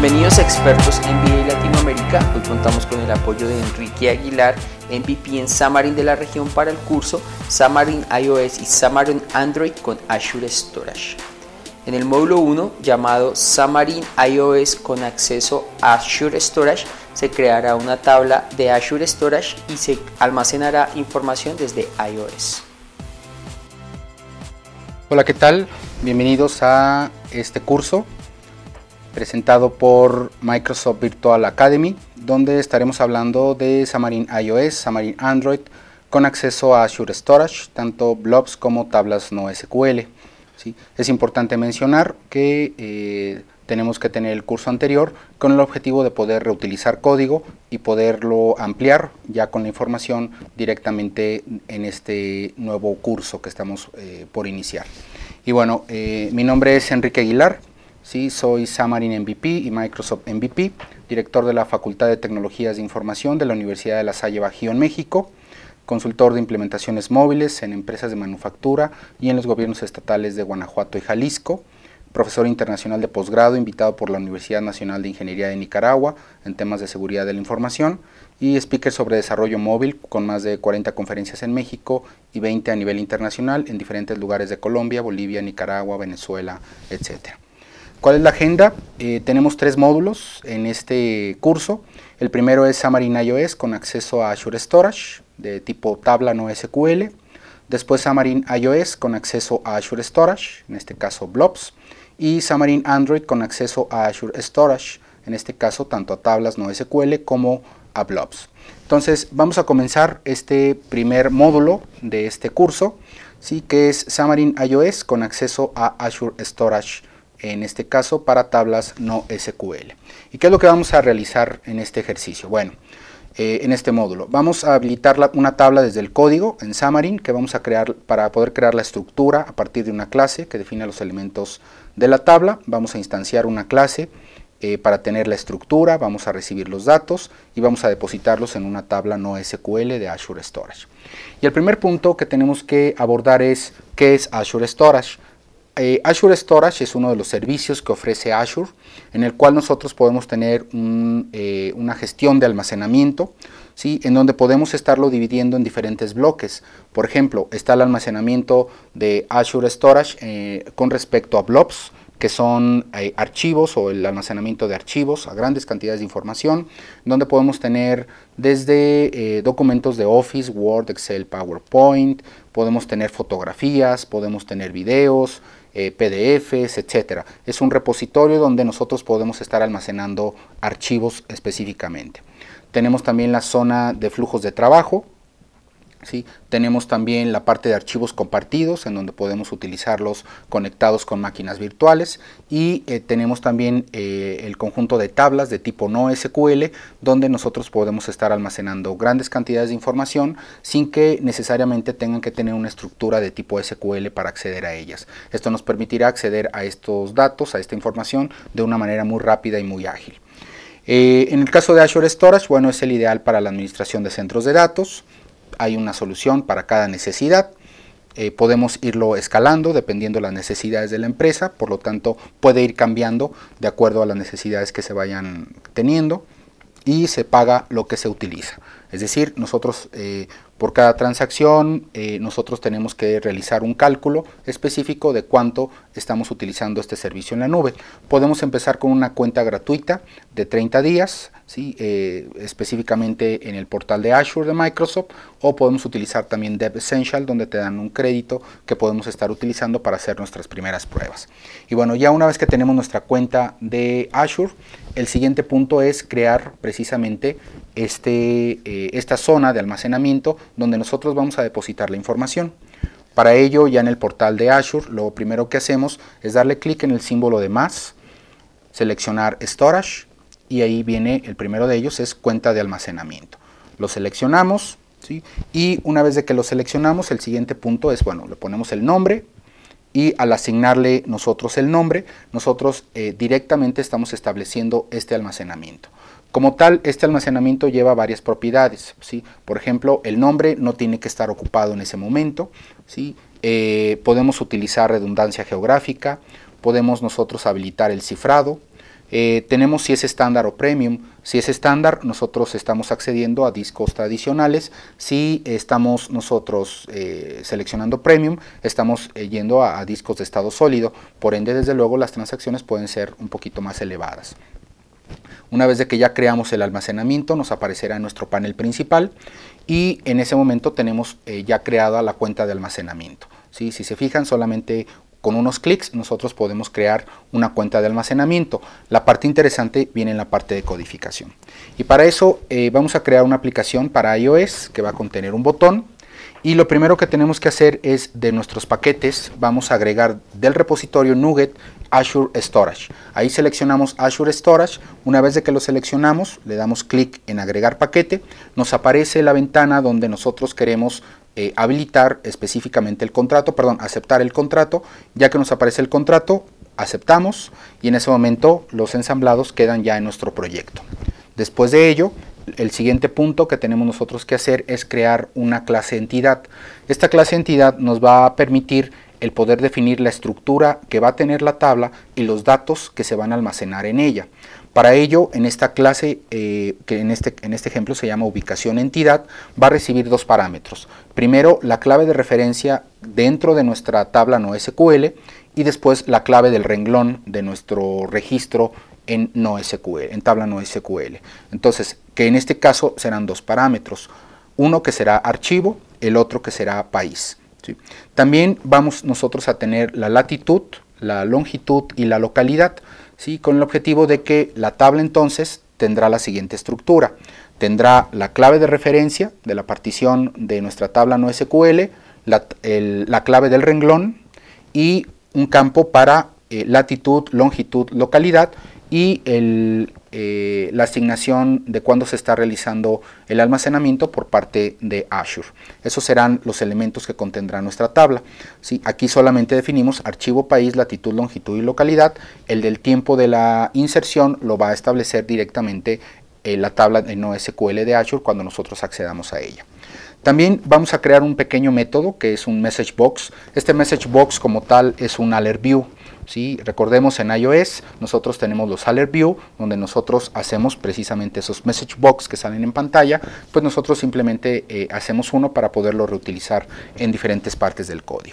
Bienvenidos a Expertos MBA Latinoamérica. Hoy contamos con el apoyo de Enrique Aguilar, MVP en Xamarin de la región para el curso Xamarin iOS y Xamarin Android con Azure Storage. En el módulo 1, llamado Xamarin iOS con acceso a Azure Storage, se creará una tabla de Azure Storage y se almacenará información desde iOS. Hola, ¿qué tal? Bienvenidos a este curso presentado por Microsoft Virtual Academy, donde estaremos hablando de Xamarin iOS, Xamarin Android, con acceso a Azure Storage, tanto blobs como tablas no SQL. ¿Sí? Es importante mencionar que tenemos que tener el curso anterior con el objetivo de poder reutilizar código y poderlo ampliar ya con la información directamente en este nuevo curso que estamos por iniciar. Y bueno, mi nombre es Enrique Aguilar. Sí, soy Xamarin MVP y Microsoft MVP, director de la Facultad de Tecnologías de Información de la Universidad de La Salle Bajío en México, consultor de implementaciones móviles en empresas de manufactura y en los gobiernos estatales de Guanajuato y Jalisco, profesor internacional de posgrado invitado por la Universidad Nacional de Ingeniería de Nicaragua en temas de seguridad de la información y speaker sobre desarrollo móvil con más de 40 conferencias en México y 20 a nivel internacional en diferentes lugares de Colombia, Bolivia, Nicaragua, Venezuela, etc. ¿Cuál es la agenda? Tenemos 3 módulos en este curso. El primero es Xamarin iOS con acceso a Azure Storage de tipo tabla no SQL. Después Xamarin iOS con acceso a Azure Storage, en este caso blobs. Y Xamarin Android con acceso a Azure Storage, en este caso tanto a tablas no SQL como a blobs. Entonces vamos a comenzar este primer módulo de este curso, ¿sí? Que es Xamarin iOS con acceso a Azure Storage, en este caso para tablas no SQL. ¿Y qué es lo que vamos a realizar en este ejercicio? Bueno, en este módulo vamos a habilitar una tabla desde el código en Xamarin que vamos a crear para poder crear la estructura a partir de una clase que define los elementos de la tabla. Vamos a instanciar una clase para tener la estructura, vamos a recibir los datos y vamos a depositarlos en una tabla no SQL de Azure Storage. Y el primer punto que tenemos que abordar es ¿qué es Azure Storage? Azure Storage es uno de los servicios que ofrece Azure, en el cual nosotros podemos tener una gestión de almacenamiento, ¿sí? En donde podemos estarlo dividiendo en diferentes bloques. Por ejemplo, está el almacenamiento de Azure Storage con respecto a blobs, que son archivos o el almacenamiento de archivos a grandes cantidades de información, donde podemos tener desde documentos de Office, Word, Excel, PowerPoint, podemos tener fotografías, podemos tener videos, PDFs, etcétera. Es un repositorio donde nosotros podemos estar almacenando archivos específicamente. Tenemos también la zona de flujos de trabajo. ¿Sí? Tenemos también la parte de archivos compartidos en donde podemos utilizarlos conectados con máquinas virtuales y tenemos también el conjunto de tablas de tipo no SQL donde nosotros podemos estar almacenando grandes cantidades de información sin que necesariamente tengan que tener una estructura de tipo SQL para acceder a ellas. Esto nos permitirá acceder a estos datos, a esta información de una manera muy rápida y muy ágil. En el caso de Azure Storage, bueno, es el ideal para la administración de centros de datos. Hay una solución para cada necesidad, podemos irlo escalando dependiendo de las necesidades de la empresa, por lo tanto puede ir cambiando de acuerdo a las necesidades que se vayan teniendo y se paga lo que se utiliza. Es decir, nosotros por cada transacción nosotros tenemos que realizar un cálculo específico de cuánto estamos utilizando este servicio en la nube. Podemos empezar con una cuenta gratuita de 30 días, ¿sí? Específicamente en el portal de Azure de Microsoft, o podemos utilizar también Dev Essential, donde te dan un crédito que podemos estar utilizando para hacer nuestras primeras pruebas. Y bueno, ya una vez que tenemos nuestra cuenta de Azure, el siguiente punto es crear precisamente esta zona de almacenamiento donde nosotros vamos a depositar la información. Para ello, ya en el portal de Azure, lo primero que hacemos es darle clic en el símbolo de más, seleccionar Storage y ahí viene el primero de ellos, es cuenta de almacenamiento. Lo seleccionamos, ¿sí? Y una vez de que lo seleccionamos, el siguiente punto es, bueno, le ponemos el nombre y al asignarle nosotros el nombre, nosotros directamente estamos estableciendo este almacenamiento. Como tal, este almacenamiento lleva varias propiedades, ¿sí? Por ejemplo, el nombre no tiene que estar ocupado en ese momento, ¿sí? Podemos utilizar redundancia geográfica, podemos nosotros habilitar el cifrado, Tenemos si es estándar o premium. Si es estándar, nosotros estamos accediendo a discos tradicionales. Si estamos nosotros seleccionando premium, estamos yendo a discos de estado sólido. Por ende, desde luego, las transacciones pueden ser un poquito más elevadas. Una vez de que ya creamos el almacenamiento, nos aparecerá en nuestro panel principal y en ese momento tenemos ya creada la cuenta de almacenamiento. ¿Sí? Si se fijan, solamente con unos clics nosotros podemos crear una cuenta de almacenamiento. La parte interesante viene en la parte de codificación. Y para eso vamos a crear una aplicación para iOS que va a contener un botón. Y lo primero que tenemos que hacer es de nuestros paquetes, vamos a agregar del repositorio NuGet Azure Storage. Ahí seleccionamos Azure Storage. Una vez de que lo seleccionamos, le damos clic en agregar paquete. Nos aparece la ventana donde nosotros queremos habilitar específicamente el contrato, aceptar el contrato. Ya que nos aparece el contrato, aceptamos y en ese momento los ensamblados quedan ya en nuestro proyecto. Después de ello, el siguiente punto que tenemos nosotros que hacer es crear una clase entidad. Esta clase entidad nos va a permitir el poder definir la estructura que va a tener la tabla y los datos que se van a almacenar en ella. Para ello, en esta clase, que en este ejemplo se llama ubicación entidad, va a recibir dos parámetros. Primero, la clave de referencia dentro de nuestra tabla NoSQL y después la clave del renglón de nuestro registro en NoSQL, en tabla NoSQL. Entonces, que en este caso serán dos parámetros, uno que será archivo, el otro que será país. ¿Sí? También vamos nosotros a tener la latitud, la longitud y la localidad, ¿sí? Con el objetivo de que la tabla entonces tendrá la siguiente estructura. Tendrá la clave de referencia de la partición de nuestra tabla NoSQL, la clave del renglón y un campo para latitud, longitud, localidad y la asignación de cuándo se está realizando el almacenamiento por parte de Azure. Esos serán los elementos que contendrá nuestra tabla. ¿Sí? Aquí solamente definimos archivo, país, latitud, longitud y localidad. El del tiempo de la inserción lo va a establecer directamente la tabla de NoSQL de Azure cuando nosotros accedamos a ella. También vamos a crear un pequeño método que es un message box. Este message box como tal es un alert view. ¿Sí? Recordemos, en iOS nosotros tenemos los alert view donde nosotros hacemos precisamente esos message box que salen en pantalla, pues nosotros simplemente hacemos uno para poderlo reutilizar en diferentes partes del código.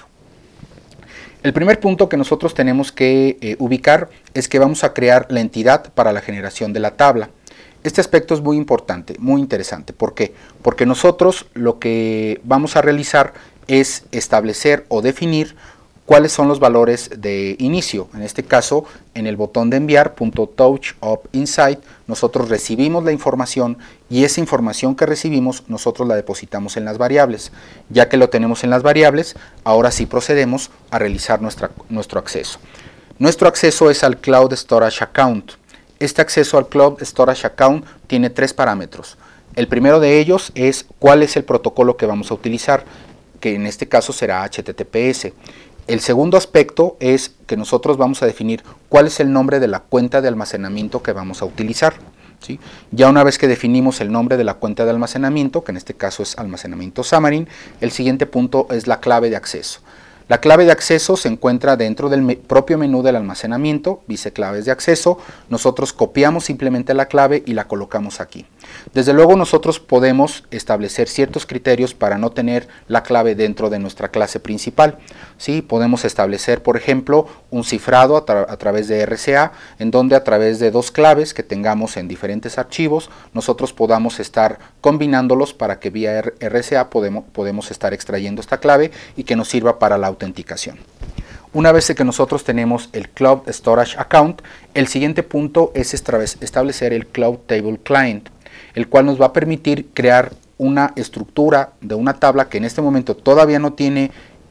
El primer punto que nosotros tenemos que ubicar es que vamos a crear la entidad para la generación de la tabla. Este aspecto es muy importante, muy interesante. ¿Por qué? Porque nosotros lo que vamos a realizar es establecer o definir cuáles son los valores de inicio. En este caso, en el botón de enviar, .touch_up_inside, nosotros recibimos la información y esa información que recibimos nosotros la depositamos en las variables. Ya que lo tenemos en las variables, ahora sí procedemos a realizar nuestro acceso. Nuestro acceso es al Cloud Storage Account. Este acceso al Cloud Storage Account tiene tres parámetros. El primero de ellos es cuál es el protocolo que vamos a utilizar, que en este caso será HTTPS. El segundo aspecto es que nosotros vamos a definir cuál es el nombre de la cuenta de almacenamiento que vamos a utilizar. ¿Sí? Ya una vez que definimos el nombre de la cuenta de almacenamiento, que en este caso es almacenamiento Xamarin, el siguiente punto es la clave de acceso. La clave de acceso se encuentra dentro del propio menú del almacenamiento, dice claves de acceso. Nosotros copiamos simplemente la clave y la colocamos aquí. Desde luego nosotros podemos establecer ciertos criterios para no tener la clave dentro de nuestra clase principal. ¿Sí? Podemos establecer, por ejemplo, un cifrado a través de RCA, en donde a través de dos claves que tengamos en diferentes archivos, nosotros podamos estar combinándolos para que vía RCA podemos estar extrayendo esta clave y que nos sirva para la autenticación. Una vez que nosotros tenemos el Cloud Storage Account, el siguiente punto es establecer el Cloud Table Client, el cual nos va a permitir crear una estructura de una tabla que en este momento todavía no tiene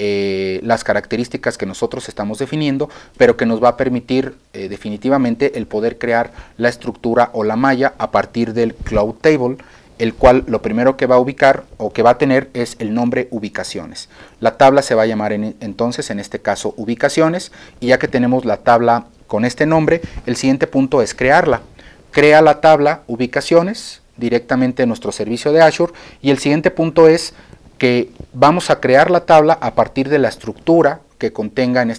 las características que nosotros estamos definiendo, pero que nos va a permitir definitivamente el poder crear la estructura o la malla a partir del Cloud Table, el cual lo primero que va a ubicar o que va a tener es el nombre ubicaciones. La tabla se va a llamar entonces en este caso ubicaciones, y ya que tenemos la tabla con este nombre, el siguiente punto es crearla. Crea la tabla ubicaciones directamente en nuestro servicio de Azure, y el siguiente punto es que vamos a crear la tabla a partir de la estructura que contenga en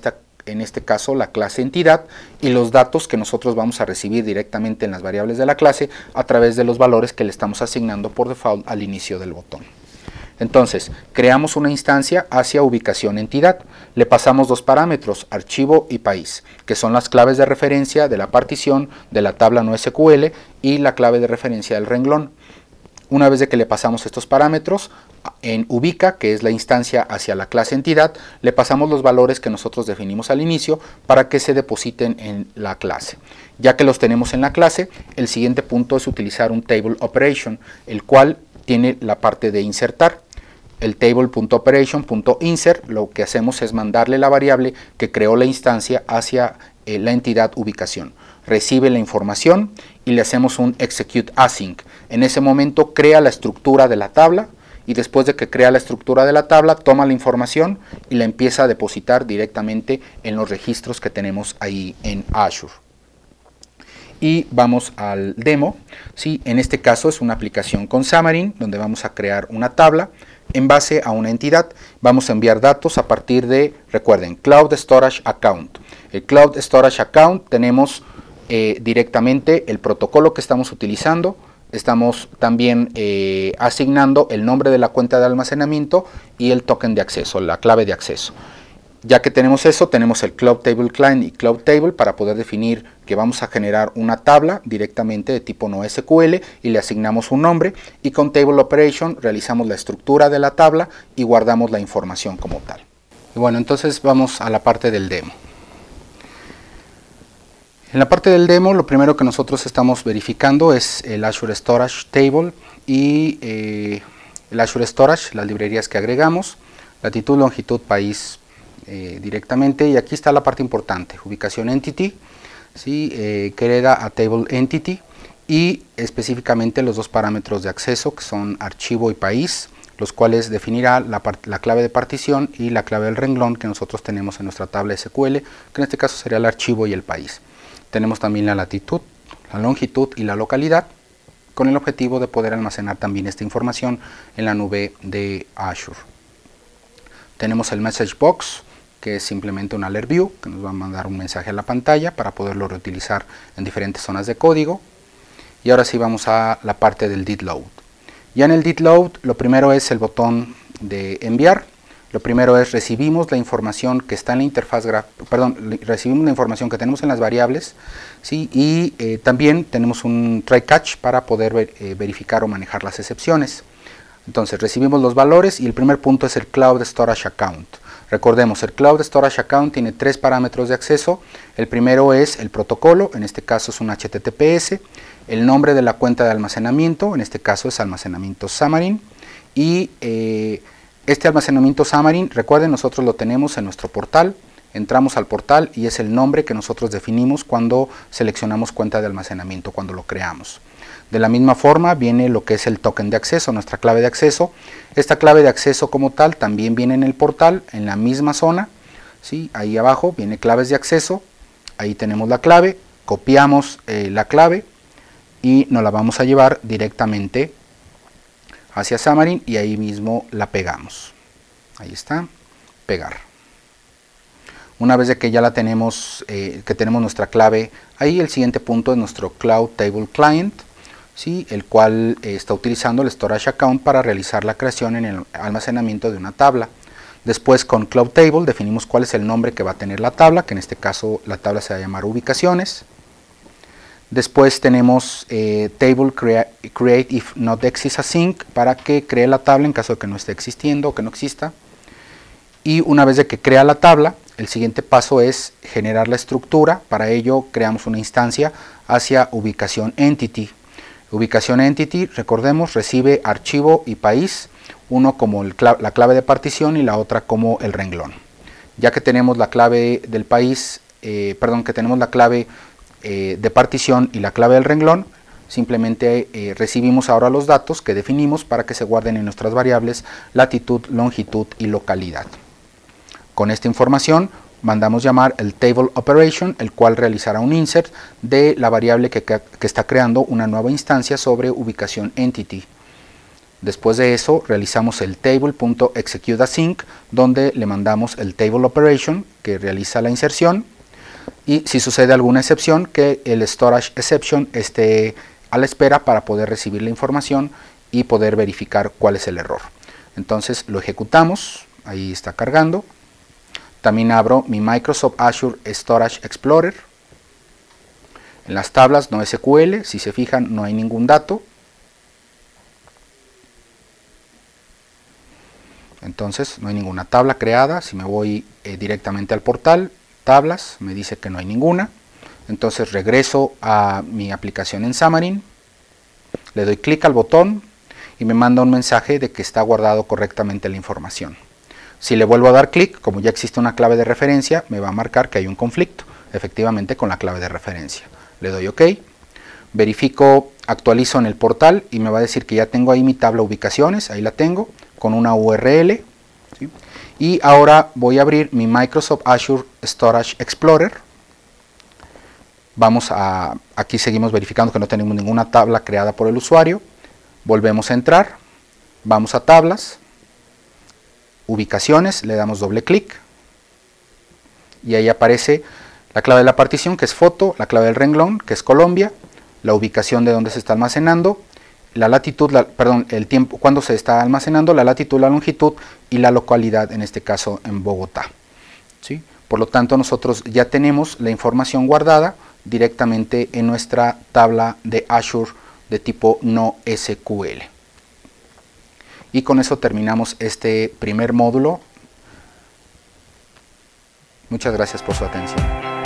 en este caso la clase entidad, y los datos que nosotros vamos a recibir directamente en las variables de la clase a través de los valores que le estamos asignando por default al inicio del botón. Entonces, creamos una instancia hacia ubicación entidad. Le pasamos dos parámetros, archivo y país, que son las claves de referencia de la partición de la tabla NoSQL y la clave de referencia del renglón. Una vez de que le pasamos estos parámetros, en ubica, que es la instancia hacia la clase entidad, le pasamos los valores que nosotros definimos al inicio para que se depositen en la clase. Ya que los tenemos en la clase, el siguiente punto es utilizar un table operation, el cual tiene la parte de insertar. El table.operation.insert, lo que hacemos es mandarle la variable que creó la instancia hacia la entidad ubicación. Recibe la información y le hacemos un execute async. En ese momento crea la estructura de la tabla, y después de que crea la estructura de la tabla, toma la información y la empieza a depositar directamente en los registros que tenemos ahí en Azure. Y vamos al demo. ¿Sí? En este caso es una aplicación con Xamarin, donde vamos a crear una tabla en base a una entidad. Vamos a enviar datos a partir de, recuerden, Cloud Storage Account. El Cloud Storage Account tenemos directamente el protocolo que estamos utilizando. Estamos también asignando el nombre de la cuenta de almacenamiento y el token de acceso, la clave de acceso. Ya que tenemos eso, tenemos el Cloud Table Client y Cloud Table para poder definir que vamos a generar una tabla directamente de tipo NoSQL y le asignamos un nombre, y con Table Operation realizamos la estructura de la tabla y guardamos la información como tal. Y bueno, entonces vamos a la parte del demo. En la parte del demo, lo primero que nosotros estamos verificando es el Azure Storage Table y el Azure Storage, las librerías que agregamos, latitud, longitud, país directamente, y aquí está la parte importante, ubicación entity, ¿sí? Que hereda a table entity, y específicamente los dos parámetros de acceso que son archivo y país, los cuales definirá la clave de partición y la clave del renglón que nosotros tenemos en nuestra tabla SQL, que en este caso sería el archivo y el país. Tenemos también la latitud, la longitud y la localidad, con el objetivo de poder almacenar también esta información en la nube de Azure. Tenemos el message box, que es simplemente un alert view, que nos va a mandar un mensaje a la pantalla para poderlo reutilizar en diferentes zonas de código. Y ahora sí vamos a la parte del did load. Ya en el did load, lo primero es el botón de enviar. Lo primero es recibimos la información que está en la interfaz recibimos la información que tenemos en las variables, ¿sí? Y también tenemos un try catch para poder verificar o manejar las excepciones. Entonces recibimos los valores y el primer punto es el Cloud Storage Account. Recordemos, el Cloud Storage Account tiene tres parámetros de acceso. El primero es el protocolo, en este caso es un HTTPS, el nombre de la cuenta de almacenamiento, en este caso es almacenamiento Xamarin, y este almacenamiento Xamarin, recuerden, nosotros lo tenemos en nuestro portal. Entramos al portal y es el nombre que nosotros definimos cuando seleccionamos cuenta de almacenamiento, cuando lo creamos. De la misma forma viene lo que es el token de acceso, nuestra clave de acceso. Esta clave de acceso como tal también viene en el portal, en la misma zona, ¿sí? Ahí abajo viene claves de acceso, ahí tenemos la clave, copiamos la clave y nos la vamos a llevar directamente hacia Xamarin y ahí mismo la pegamos. Ahí está, pegar. Una vez de que ya la tenemos, que tenemos nuestra clave, ahí el siguiente punto es nuestro Cloud Table Client, ¿sí? El cual está utilizando el Storage Account para realizar la creación en el almacenamiento de una tabla. Después con Cloud Table definimos cuál es el nombre que va a tener la tabla, que en este caso la tabla se va a llamar ubicaciones. Después tenemos Table Create if not exists async, para que cree la tabla en caso de que no esté existiendo o que no exista. Y una vez de que crea la tabla, el siguiente paso es generar la estructura. Para ello creamos una instancia hacia ubicación entity. Ubicación entity, recordemos, recibe archivo y país, uno como la clave de partición y la otra como el renglón. Ya que tenemos la clave del país, que tenemos la clave de partición y la clave del renglón, simplemente recibimos ahora los datos que definimos para que se guarden en nuestras variables latitud, longitud y localidad. Con esta información mandamos llamar el Table Operation, el cual realizará un insert de la variable que está creando una nueva instancia sobre ubicación entity. Después de eso realizamos el table.executeAsync, donde le mandamos el table operation que realiza la inserción, y si sucede alguna excepción, que el storage exception esté a la espera para poder recibir la información y poder verificar cuál es el error. Entonces lo ejecutamos, ahí está cargando. También abro mi Microsoft Azure Storage Explorer. En las tablas no SQL, si se fijan no hay ningún dato. Entonces no hay ninguna tabla creada. Si me voy directamente al portal, tablas, me dice que no hay ninguna. Entonces regreso a mi aplicación en Xamarin, le doy clic al botón y me manda un mensaje de que está guardado correctamente la información. Si le vuelvo a dar clic, como ya existe una clave de referencia, me va a marcar que hay un conflicto, efectivamente con la clave de referencia. Le doy OK, verifico, actualizo en el portal y me va a decir que ya tengo ahí mi tabla ubicaciones, ahí la tengo, con una URL. ¿Sí? Y ahora voy a abrir mi Microsoft Azure Storage Explorer. Aquí seguimos verificando que no tenemos ninguna tabla creada por el usuario. Volvemos a entrar, vamos a tablas, ubicaciones, le damos doble clic y ahí aparece la clave de la partición, que es foto, la clave del renglón, que es Colombia, la ubicación de donde se está almacenando, la latitud, el tiempo cuando se está almacenando, la latitud, la longitud y la localidad, en este caso en Bogotá. ¿Sí? Por lo tanto, nosotros ya tenemos la información guardada directamente en nuestra tabla de Azure de tipo no SQL. Y con eso terminamos este primer módulo. Muchas gracias por su atención.